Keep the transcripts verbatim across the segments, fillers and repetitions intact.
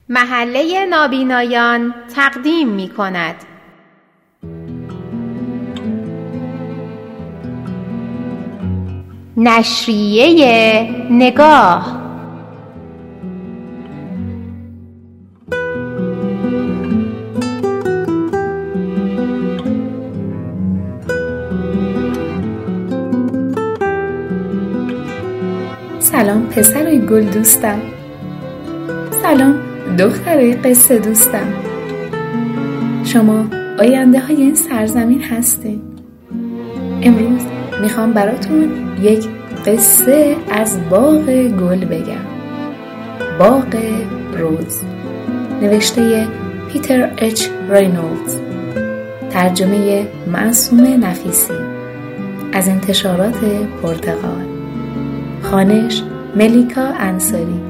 محله نابینایان تقدیم می کند. نشریه نگاه. سلام پسرای گل دوستم. سلام دخترای قصه دوستم. شما آینده های این سرزمین هستین. امروز میخوام براتون یک قصه از باغ گل بگم. باغ روز، نوشته پیتر اچ رینولدز، ترجمه معصومه نفیسی، از انتشارات پرتغال، خوانش ملیکا انصاری.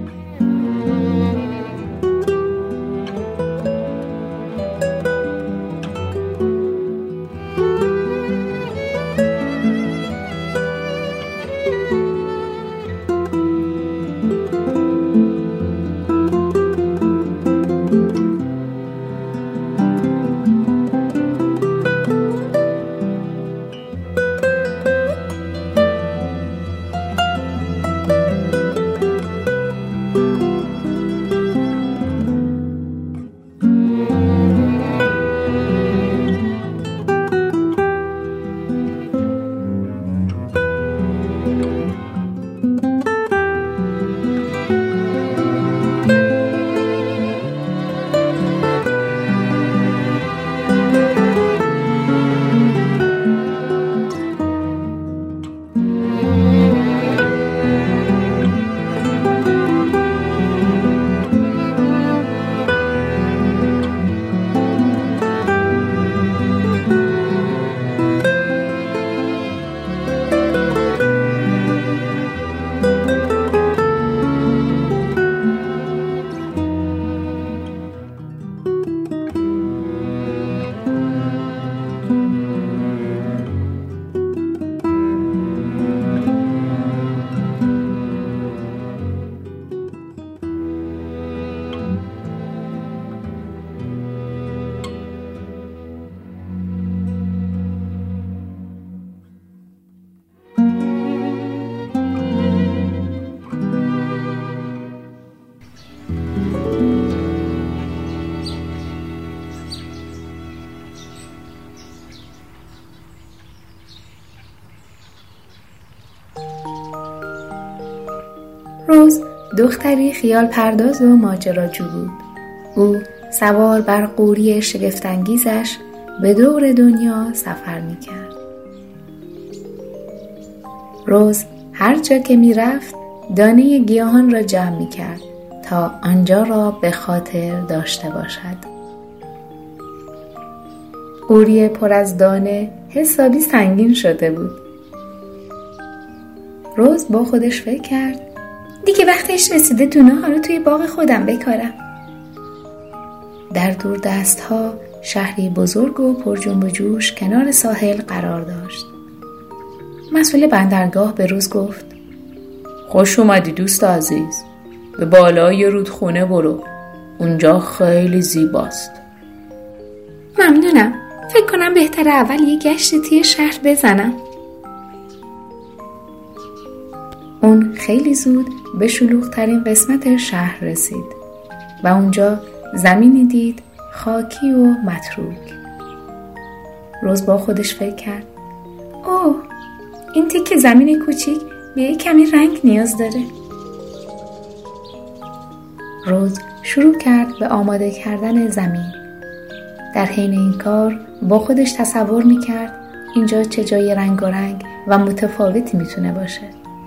روز دختری خیال پرداز و ماجراجو بود. او سوار بر قوری شگفت‌انگیزش به دور دنیا سفر می‌کرد. روز هر جا که می‌رفت دانه گیاهان را جمع می‌کرد تا آنجا را به خاطر داشته باشد. قوری پر از دانه حسابی سنگین شده بود. روز با خودش فکر کرد دیگه وقتش رسیده دونه ها رو توی باغ خودم بکارم. در دور دست ها شهری بزرگ و پر جنب و جوش کنار ساحل قرار داشت. مسئول بندرگاه به روز گفت خوش اومدی دوست عزیز. به بالای رودخونه برو. اونجا خیلی زیباست. ممنونم. فکر کنم بهتره اول یه گشتی توی شهر بزنم. اون خیلی زود به شلوغ‌ترین قسمت شهر رسید و اونجا زمینی دید خاکی و متروک. روز با خودش فکر کرد اوه، این تیکه زمین کوچیک به یک کمی رنگ نیاز داره. روز شروع کرد به آماده کردن زمین. در حین این کار با خودش تصور می‌کرد اینجا چه جای رنگارنگ و متفاوتی میتونه باشه.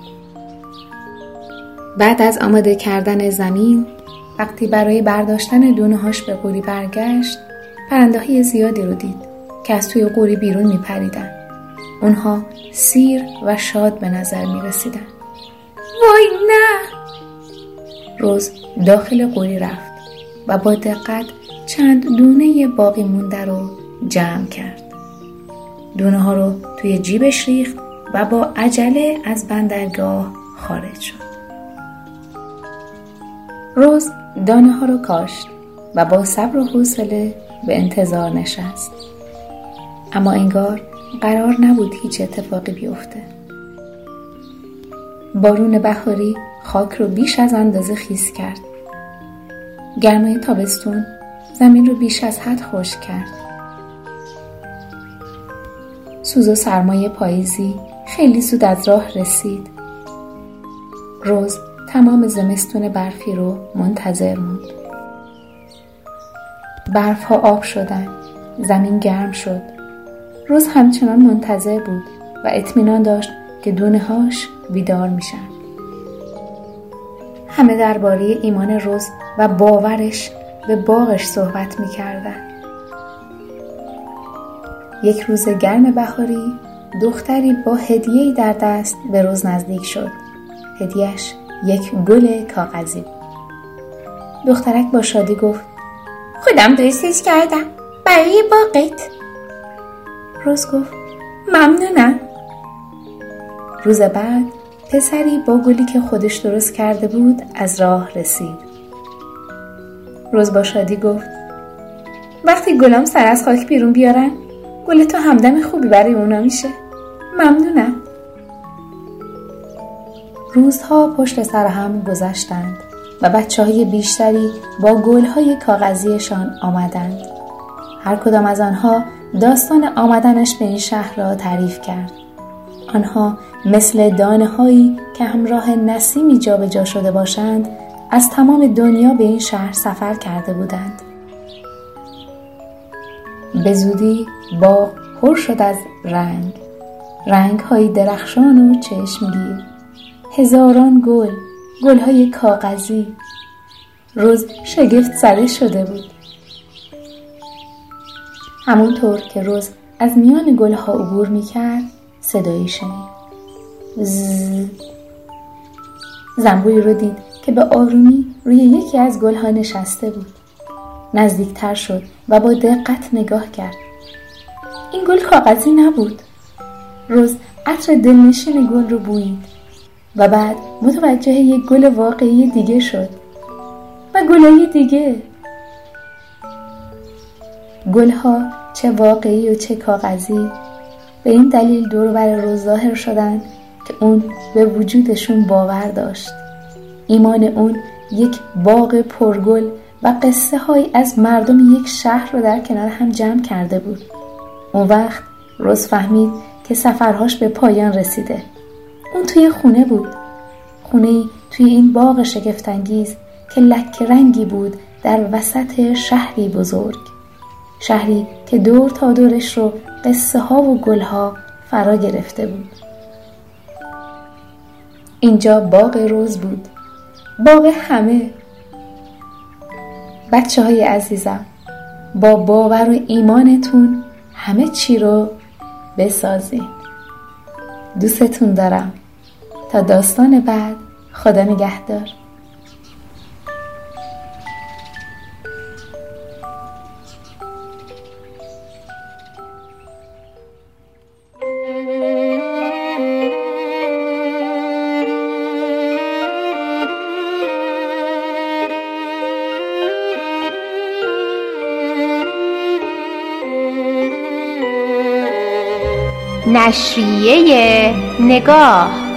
بعد از آماده کردن زمین، وقتی برای برداشتن دونه‌هاش به قوری برگشت، پرنده‌های زیادی رو دید که از توی قوری بیرون میپریدن. اونها سیر و شاد به نظر میرسیدن. وای نه! روز داخل قوری رفت و با دقت چند دونه باقی مونده رو جمع کرد. دونه ها رو توی جیبش ریخت و با عجله از بندرگاه خارج شد. روز دانه ها رو کاشت و با صبر و حوصله به انتظار نشست. اما انگار قرار نبود هیچ اتفاقی بیفته. بارون بهاری خاک رو بیش از اندازه خیس کرد. گرمای تابستون زمین رو بیش از حد خشک کرد. سوز و سرمای پاییزی خیلی زود از راه رسید. روز تمام زمستون برفی رو منتظر موند. برف ها آب شدن، زمین گرم شد. روز همچنان منتظر بود و اطمینان داشت که دونه هاش بیدار میشن. همه درباره ایمان روز و باورش به باغش صحبت میکردن. یک روز گرم بهاری دختری با هدیه‌ای در دست به روز نزدیک شد. هدیه‌اش یک گل کاغذی بود. دخترک با شادی گفت: خودم درستش کردم برای باغت. روز گفت: ممنونم. روز بعد پسری با گلی که خودش درست کرده بود از راه رسید. روز با شادی گفت: وقتی گلام سر از خاک بیرون بیارن گل تو همدم خوبی برای اونا میشه. ممنونم. روزها پشت سر هم گذشتند و بچه‌های بیشتری با گل‌های کاغذیشان آمدند. هر کدام از آنها داستان آمدنش به این شهر را تعریف کرد. آنها مثل دانه‌هایی که همراه نسیمی جابجا شده باشند از تمام دنیا به این شهر سفر کرده بودند. به زودی باغ پر شد از رنگ، رنگ‌های درخشان و چشمگیر، هزاران گل، گل‌های کاغذی. روز شگفت زده شده بود. همونطور که روز از میان گل‌ها عبور می‌کرد صدایی شنید. زز. زنبویی رو دید که به آرومی روی یکی از گل‌ها نشسته بود. نزدیکتر شد و با دقت نگاه کرد. این گل کاغذی نبود. روز عطر دلنشین گل رو بویید و بعد متوجه یک گل واقعی دیگه شد و گلای دیگه. گلها چه واقعی و چه کاغذی به این دلیل دور و بر روز ظاهر شدند که اون به وجودشون باور داشت. ایمان اون یک باغ پرگل و قصه های از مردم یک شهر رو در کنار هم جمع کرده بود. اون وقت روز فهمید که سفرهاش به پایان رسیده. اون توی خونه بود. خونه‌ای توی این باغ شگفت‌انگیز که لکه رنگی بود در وسط شهری بزرگ. شهری که دور تا دورش رو قصه ها و گل ها فرا گرفته بود. اینجا باغ روز بود. باغ همه. بچه های عزیزم، با باور و ایمانتون همه چی رو بسازین. دوستتون دارم. تا داستان بعد، خدا نگهدار. نشریه نگاه.